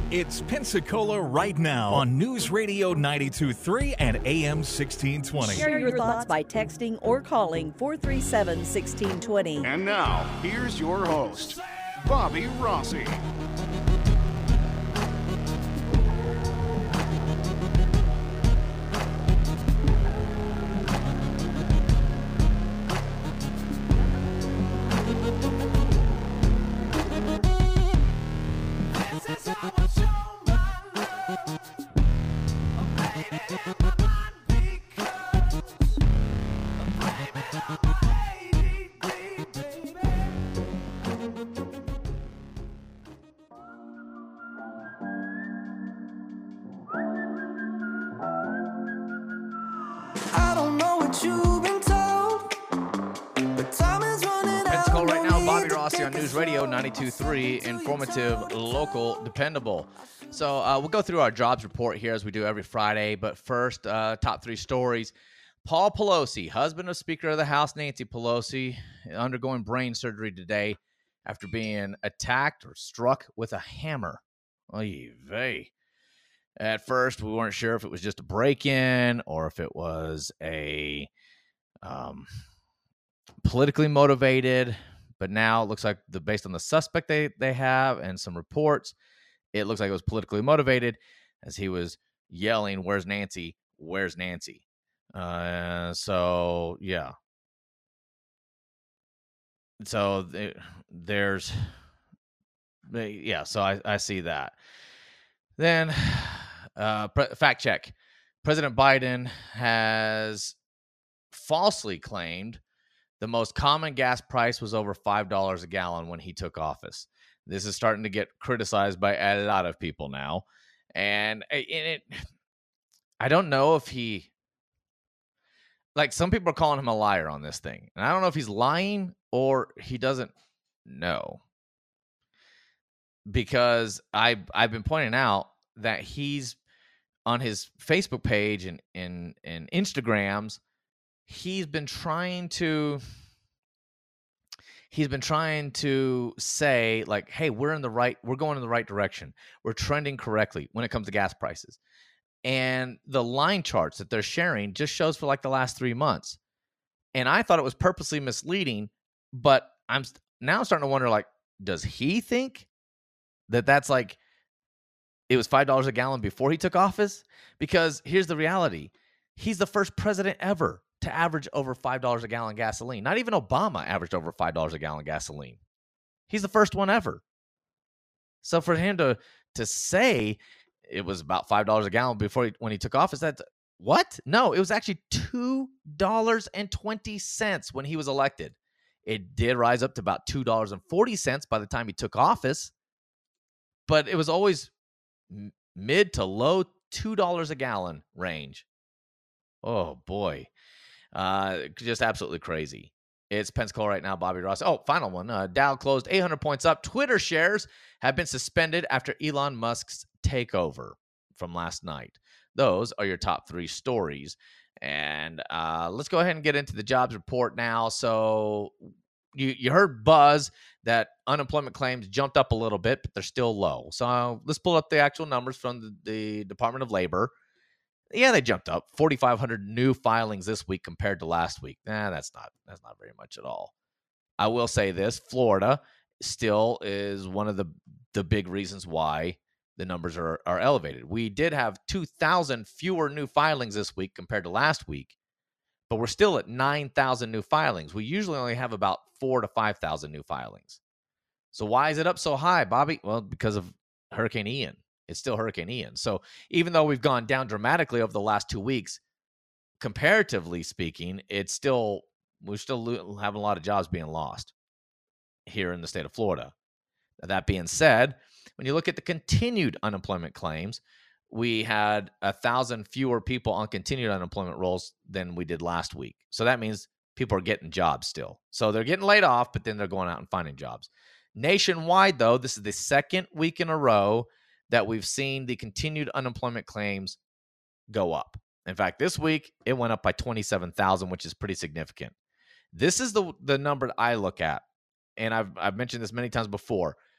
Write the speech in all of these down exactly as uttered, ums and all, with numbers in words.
It's Pensacola right now on News Radio ninety-two point three and A M sixteen twenty. Share your thoughts by texting or calling four three seven, one six two zero. And now, here's your host, Bobby Rossi. On News Radio ninety-two point three, informative, local, dependable. So uh, we'll go through our jobs report here as we do every Friday. But first, uh, top three stories. Paul Pelosi, husband of Speaker of the House Nancy Pelosi, undergoing brain surgery today after being attacked or struck with a hammer. Oy vey. At first, we weren't sure if it was just a break-in or if it was a um, politically motivated. But now it looks like, the based on the suspect they, they have and some reports, it looks like it was politically motivated as he was yelling, "Where's Nancy? Where's Nancy?" Uh, so, yeah. So th- there's, yeah, so I, I see that. Then, uh, pre- fact check. President Biden has falsely claimed the most common gas price was over five dollars a gallon when he took office. This is starting to get criticized by a lot of people now. And it, I don't know if he, like, some people are calling him a liar on this thing. And I don't know if he's lying or he doesn't know. Because I, I've been pointing out that he's on his Facebook page and, and, and Instagrams, he's been trying to he's been trying to say, like, hey, we're in the right, we're going in the right direction. We're trending correctly when it comes to gas prices. And the line charts that they're sharing just shows for like the last three months. And I thought it was purposely misleading, but I'm now starting to wonder, like, does he think that that's like, it was five dollars a gallon before he took office? Because here's the reality. He's the first president ever to average over five dollars a gallon gasoline. Not even Obama averaged over five dollars a gallon gasoline. He's the first one ever. So for him to to say it was about five dollars a gallon before he, when he took office, that's what? No, it was actually two dollars and twenty cents when he was elected. It did rise up to about two dollars and forty cents by the time he took office, but it was always m- mid to low two dollars a gallon range. Oh, boy. Uh, just absolutely crazy. It's Pensacola right now, Bobby Ross. Oh, final one. Uh, Dow closed eight hundred points up. Twitter shares have been suspended after Elon Musk's takeover from last night. Those are your top three stories. And uh, let's go ahead and get into the jobs report now. So you, you heard buzz that unemployment claims jumped up a little bit, but they're still low. So uh, let's pull up the actual numbers from the, the Department of Labor. Yeah, they jumped up. forty-five hundred new filings this week compared to last week. Nah, that's not that's not very much at all. I will say this, Florida still is one of the, the big reasons why the numbers are, are elevated. We did have two thousand fewer new filings this week compared to last week, but we're still at nine thousand new filings. We usually only have about four to five thousand new filings. So why is it up so high, Bobby? Well, because of Hurricane Ian. It's still Hurricane Ian. So even though we've gone down dramatically over the last two weeks, comparatively speaking, it's still, we're still lo- having a lot of jobs being lost here in the state of Florida. That being said, when you look at the continued unemployment claims, we had a thousand fewer people on continued unemployment rolls than we did last week. So that means people are getting jobs still. So they're getting laid off, but then they're going out and finding jobs. Nationwide, though, this is the second week in a row that we've seen the continued unemployment claims go up. In fact, this week, it went up by twenty-seven thousand, which is pretty significant. This is the the number that I look at, and I've I've mentioned this many times before.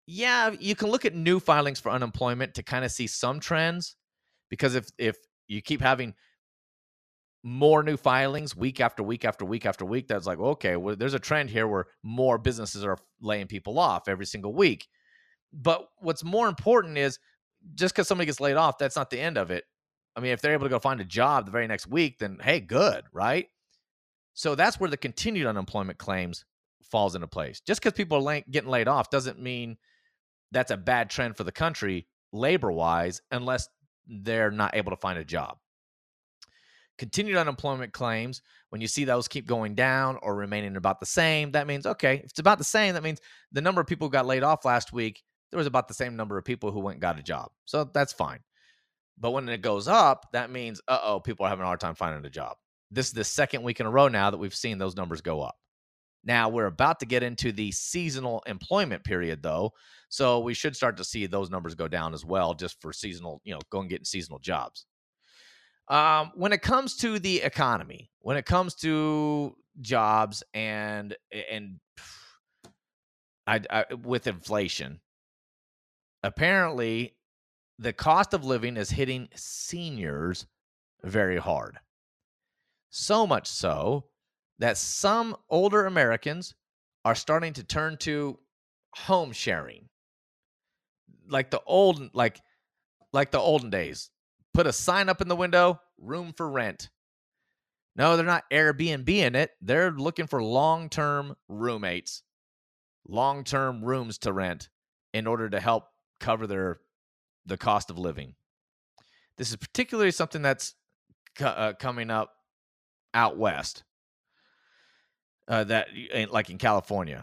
Yeah, you can look at new filings for unemployment to kind of see some trends, because if if you keep having more new filings week after week after week after week, that's like, okay, well, there's a trend here where more businesses are laying people off every single week. But what's more important is, just because somebody gets laid off, that's not the end of it. I mean, if they're able to go find a job the very next week, then hey, good, right? So that's where the continued unemployment claims falls into place. Just because people are lay- getting laid off doesn't mean that's a bad trend for the country labor-wise, unless they're not able to find a job. Continued unemployment claims, when you see those keep going down or remaining about the same, that means, okay, if it's about the same, that means the number of people who got laid off last week, there was about the same number of people who went and got a job. So that's fine. But when it goes up, that means, uh-oh, people are having a hard time finding a job. This is the second week in a row now that we've seen those numbers go up. Now, we're about to get into the seasonal employment period, though, so we should start to see those numbers go down as well, just for seasonal, you know, go and get seasonal jobs. Um, when it comes to the economy, when it comes to jobs and and I, I, with inflation, apparently the cost of living is hitting seniors very hard. So much so that some older Americans are starting to turn to home sharing, like the old, like like the olden days. Put a sign up in the window, room for rent. No, they're not Airbnb-ing it. They're looking for long-term roommates, long-term rooms to rent in order to help cover their the cost of living. This is particularly something that's uh, coming up out west, uh, that like in California.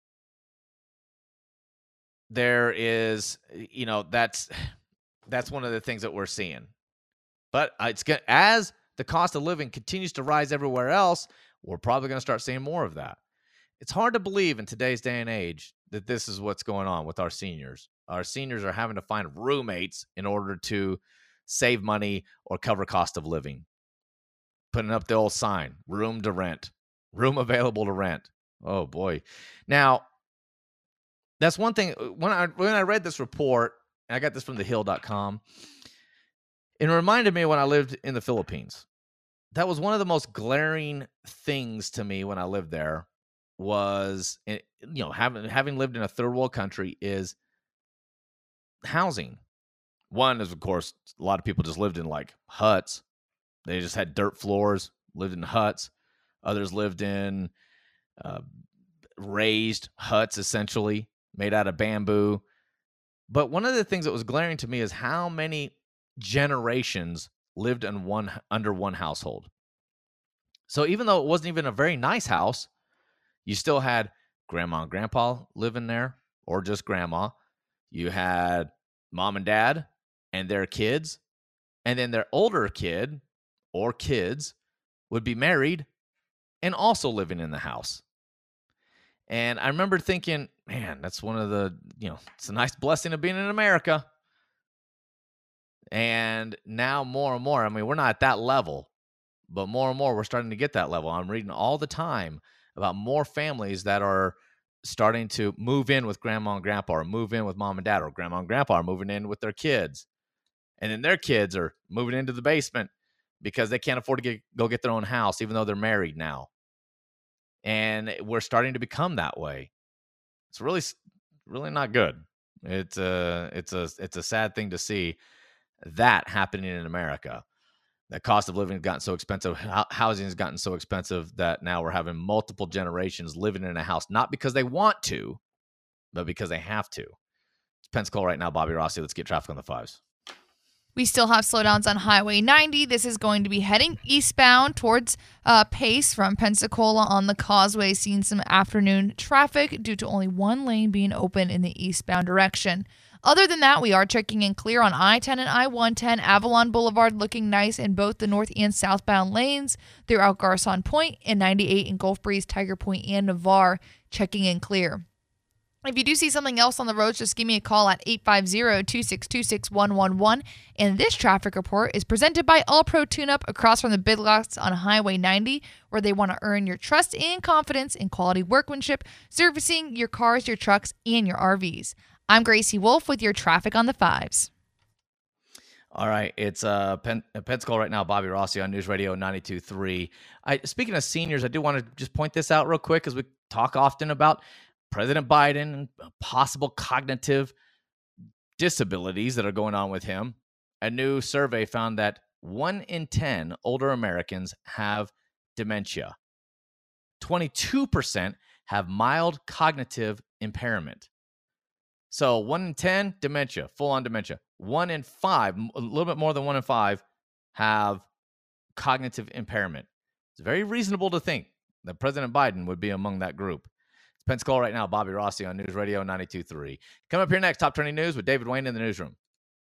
There is, you know, that's that's one of the things that we're seeing. But it's going as the cost of living continues to rise everywhere else, we're probably going to start seeing more of that. It's hard to believe in today's day and age that this is what's going on with our seniors. Our seniors are having to find roommates in order to save money or cover cost of living. Putting up the old sign, room to rent, room available to rent. Oh, boy. Now, that's one thing. When I when I read this report, and I got this from the hill dot com, it reminded me when I lived in the Philippines. That was one of the most glaring things to me when I lived there was, you know, having having lived in a third world country, is housing. One is, of course, a lot of people just lived in like huts. They just had dirt floors, lived in huts. Others lived in uh, raised huts, essentially, made out of bamboo. But one of the things that was glaring to me is how many generations lived in one under one household. So even though it wasn't even a very nice house, you still had grandma and grandpa living there, or just grandma. You had mom and dad and their kids, and then their older kid or kids would be married and also living in the house. And I remember thinking, man, that's one of the, you know, it's a nice blessing of being in America. And now more and more, I mean, we're not at that level, but more and more we're starting to get that level. I'm reading all the time about more families that are starting to move in with grandma and grandpa, or move in with mom and dad, or grandma and grandpa are moving in with their kids. And then their kids are moving into the basement because they can't afford to get, go get their own house, even though they're married now. And we're starting to become that way. It's really, really not good. It's a, it's a, it's a sad thing to see that happening in America. The cost of living has gotten so expensive. Housing has gotten so expensive that now we're having multiple generations living in a house, not because they want to, but because they have to. It's Pensacola right now. Bobby Rossi. Let's get traffic on the fives. We still have slowdowns on Highway ninety. This is going to be heading eastbound towards uh, Pace from Pensacola on the Causeway, seeing some afternoon traffic due to only one lane being open in the eastbound direction. Other than that, we are checking in clear on I ten and I one ten. Avalon Boulevard looking nice in both the north and southbound lanes throughout Garcon Point, and ninety-eight in Gulf Breeze, Tiger Point, and Navarre checking in clear. If you do see something else on the roads, just give me a call at eight five zero, two six two, six one one one. And this traffic report is presented by All Pro Tune-Up across from the Big Lots on Highway ninety, where they want to earn your trust and confidence in quality workmanship, servicing your cars, your trucks, and your R Vs. I'm Gracie Wolf with your traffic on the fives. All right, it's uh, Pen- Pensacola right now. Bobby Rossi on News Radio ninety-two point three. I, speaking of seniors, I do want to just point this out real quick because we talk often about President Biden and possible cognitive disabilities that are going on with him. A new survey found that one in ten older Americans have dementia. twenty-two percent have mild cognitive impairment. So one in ten, dementia, full-on dementia. One in five, a little bit more than one in five, have cognitive impairment. It's very reasonable to think that President Biden would be among that group. It's Pensacola right now. Bobby Rossi on News Radio ninety-two point three. Coming up here next, Top Trending News with David Wayne in the newsroom.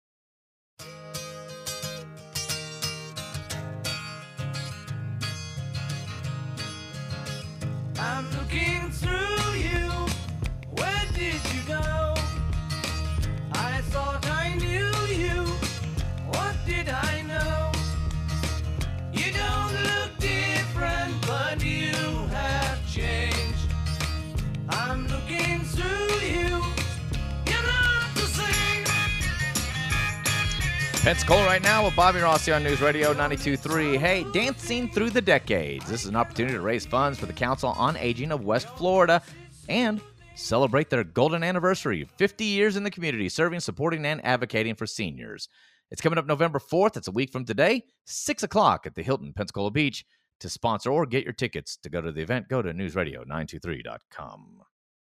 I'm looking through you. Where did you go? I thought I knew you. What did I know? You don't look different, but you have changed. I'm looking through you. You're not the same. Pensacola right now with Bobby Rossi on News Radio ninety-two point three. Hey, Dancing Through the Decades. This is an opportunity to raise funds for the Council on Aging of West Florida and celebrate their golden anniversary, fifty years in the community, serving, supporting, and advocating for seniors. It's coming up November fourth. It's a week from today, six o'clock at the Hilton Pensacola Beach. To sponsor or get your tickets to go to the event, go to news radio nine two three dot com.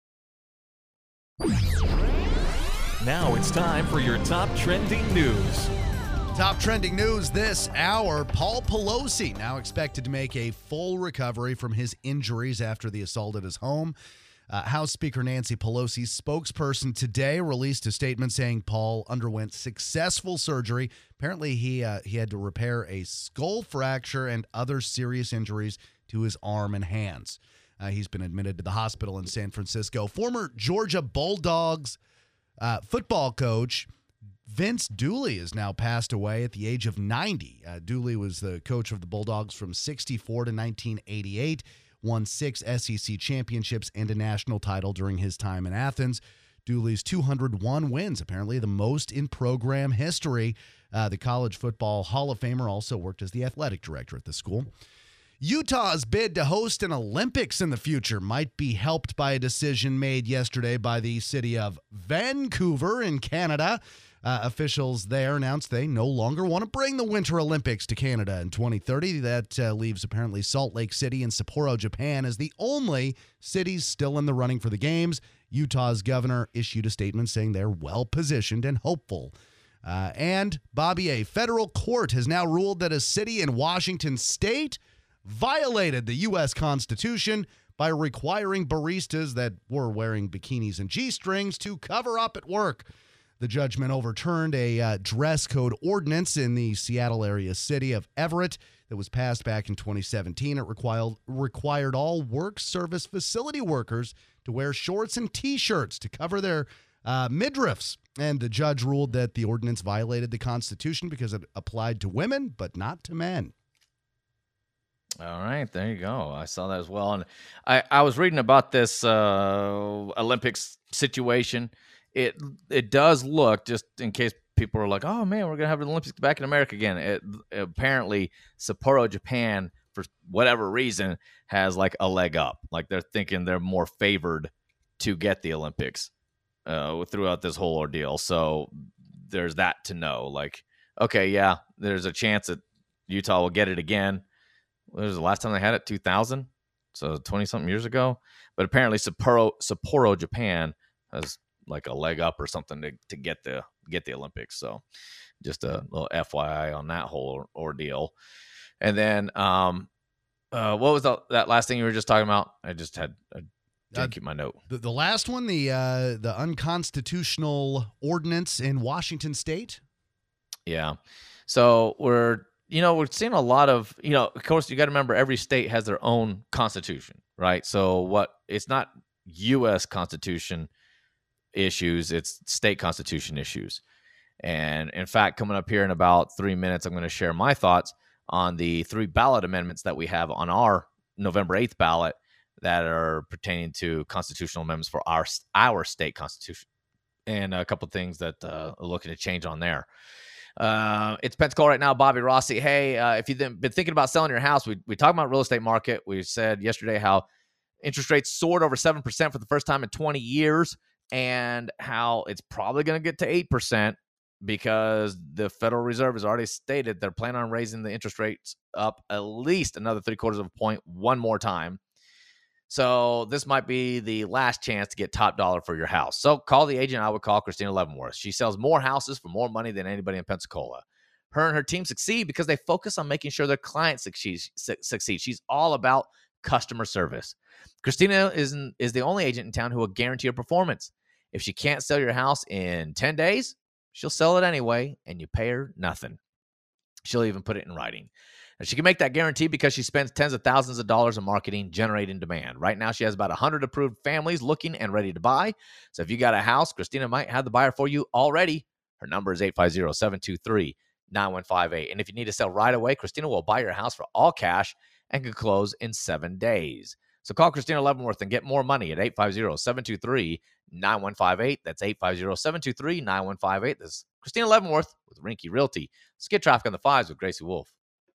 Now it's time for your top trending news. Top trending news this hour. Paul Pelosi now expected to make a full recovery from his injuries after the assault at his home. Uh, House Speaker Nancy Pelosi's spokesperson today released a statement saying Paul underwent successful surgery. Apparently, he uh, he had to repair a skull fracture and other serious injuries to his arm and hands. Uh, he's been admitted to the hospital in San Francisco. Former Georgia Bulldogs uh, football coach Vince Dooley has now passed away at the age of ninety. Uh, Dooley was the coach of the Bulldogs from sixty-four to nineteen eighty-eight. Won six S E C championships and a national title during his time in Athens. Dooley's two hundred one wins, apparently the most in program history. Uh, the College Football Hall of Famer also worked as the athletic director at the school. Utah's bid to host an Olympics in the future might be helped by a decision made yesterday by the city of Vancouver in Canada. Uh, officials there announced they no longer want to bring the Winter Olympics to Canada in twenty thirty. That uh, leaves apparently Salt Lake City and Sapporo, Japan as the only cities still in the running for the games. Utah's governor issued a statement saying they're well-positioned and hopeful. Uh, and, Bobby, a federal court has now ruled that a city in Washington state violated the U S Constitution by requiring baristas that were wearing bikinis and G-strings to cover up at work. The judgment overturned a uh, dress code ordinance in the Seattle area city of Everett that was passed back in twenty seventeen. It required, required all work service facility workers to wear shorts and T-shirts to cover their uh, midriffs. And the judge ruled that the ordinance violated the Constitution because it applied to women, but not to men. All right, there you go. I saw that as well. And I, I was reading about this uh, Olympics situation. It it does look, just in case people are like, oh, man, we're going to have the Olympics back in America again. It, apparently, Sapporo, Japan, for whatever reason, has like a leg up. Like they're thinking they're more favored to get the Olympics uh, throughout this whole ordeal. So there's that to know. Like, okay, yeah, there's a chance that Utah will get it again. What was the last time they had it? two thousand? So twenty-something years ago. But apparently Sapporo, Sapporo, Japan has like a leg up or something to, to get the get the Olympics. So just a little F Y I on that whole ordeal. And then um, uh, what was the, that last thing you were just talking about? I just had I didn't uh, keep my note. The, the last one, the uh, the unconstitutional ordinance in Washington State. Yeah. So we're you know we're seeing a lot of you know of course you got to remember every state has their own constitution, right? So what it's not U S Constitution issues, it's state constitution issues. And in fact, coming up here in about three minutes, I'm going to share my thoughts on the three ballot amendments that we have on our November eighth ballot that are pertaining to constitutional amendments for our our state constitution, and a couple things that uh, are looking to change on there. Uh, it's Pensacola right now. Bobby Rossi. Hey, uh, if you've been thinking about selling your house, we we talked about real estate market. We said yesterday how interest rates soared over seven percent for the first time in twenty years, and how it's probably going to get to eight percent because the Federal Reserve has already stated they're planning on raising the interest rates up at least another three quarters of a point one more time. So this might be the last chance to get top dollar for your house. So call the agent I would call, Christina Leavenworth. She sells more houses for more money than anybody in Pensacola. Her and her team succeed because they focus on making sure their clients succeed. succeed. She's all about customer service. Christina is, is the only agent in town who will guarantee your performance. If she can't sell your house in ten days, she'll sell it anyway, and you pay her nothing. She'll even put it in writing. And she can make that guarantee because she spends tens of thousands of dollars in marketing, generating demand. Right now, she has about one hundred approved families looking and ready to buy. So if you got a house, Christina might have the buyer for you already. Her number is eight five zero, seven two three, nine one five eight. And if you need to sell right away, Christina will buy your house for all cash and can close in seven days. So call Christina Leavenworth and get more money at eight five zero, seven two three, nine one five eight. That's eight five zero, seven two three, nine one five eight. This is Christina Leavenworth with Rinky Realty. Let's get traffic on the fives with Gracie Wolf.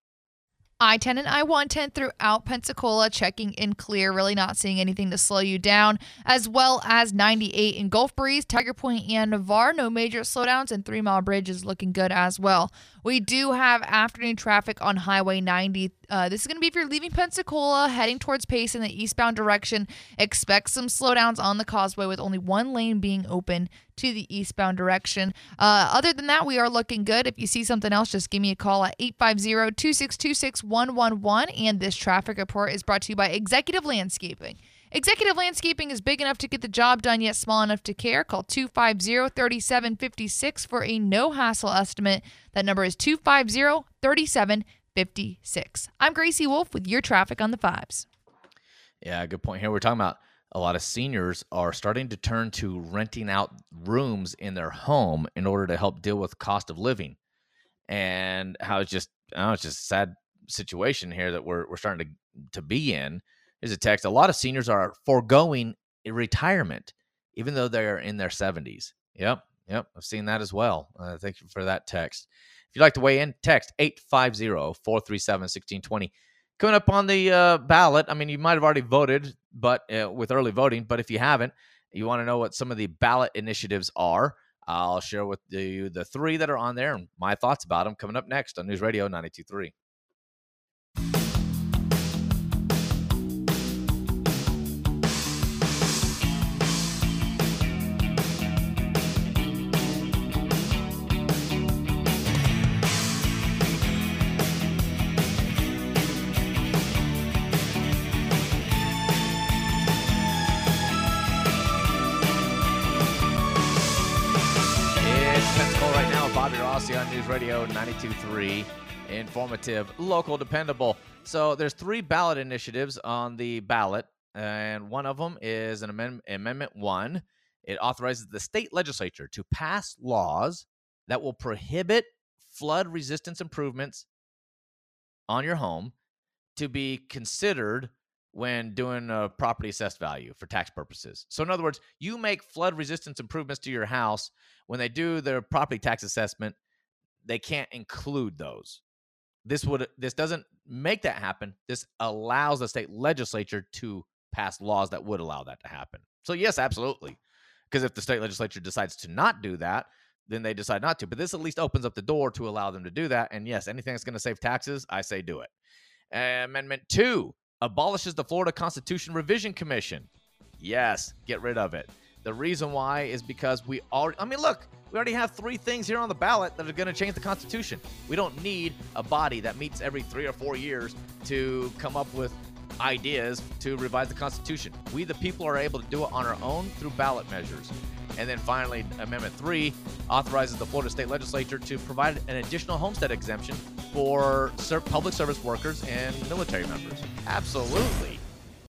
I ten and I one ten throughout Pensacola, checking in clear, really not seeing anything to slow you down, as well as ninety-eight in Gulf Breeze, Tiger Point, and Navarre. No major slowdowns, and Three Mile Bridge is looking good as well. We do have afternoon traffic on Highway ninety. Uh, this is going to be if you're leaving Pensacola, heading towards Pace in the eastbound direction. Expect some slowdowns on the causeway with only one lane being open to the eastbound direction. Uh, other than that, we are looking good. If you see something else, just give me a call at eight five zero, two six two, six one one one. And this traffic report is brought to you by Executive Landscaping. Executive Landscaping is big enough to get the job done, yet small enough to care. Call two five zero, three seven five six for a no-hassle estimate. That number is two five zero, three seven five six. I'm Gracie Wolf with your traffic on the fives. Yeah, good point here. We're talking about a lot of seniors are starting to turn to renting out rooms in their home in order to help deal with cost of living, and how it's just, I don't know, it's just a sad situation here that we're we're starting to to be in. Here's a text. A lot of seniors are foregoing retirement, even though they're in their seventies. Yep, yep, I've seen that as well. Uh, thank you for that text. If you'd like to weigh in, text eight five zero, four three seven, one six two zero. Coming up on the uh, ballot, I mean, you might have already voted, but uh, with early voting, but if you haven't, you want to know what some of the ballot initiatives are, I'll share with you the three that are on there and my thoughts about them coming up next on News Radio ninety-two point three. On News Radio ninety-two point three, informative, local, dependable. So there's three ballot initiatives on the ballot, and one of them is an amendment, Amendment one. It authorizes the state legislature to pass laws that will prohibit flood resistance improvements on your home to be considered when doing a property assessed value for tax purposes. So in other words, you make flood resistance improvements to your house. When they do their property tax assessment, they can't include those. This would this doesn't make that happen. This allows the state legislature to pass laws that would allow that to happen. So yes, absolutely. Because if the state legislature decides to not do that, then they decide not to. But this at least opens up the door to allow them to do that. And yes, anything that's going to save taxes, I say do it. Amendment two abolishes the Florida Constitution Revision Commission. Yes, get rid of it. The reason why is because we already, I mean, look, we already have three things here on the ballot that are going to change the Constitution. We don't need a body that meets every three or four years to come up with ideas to revise the Constitution. We, the people, are able to do it on our own through ballot measures. And then finally, Amendment three authorizes the Florida State Legislature to provide an additional homestead exemption for public service workers and military members. Absolutely.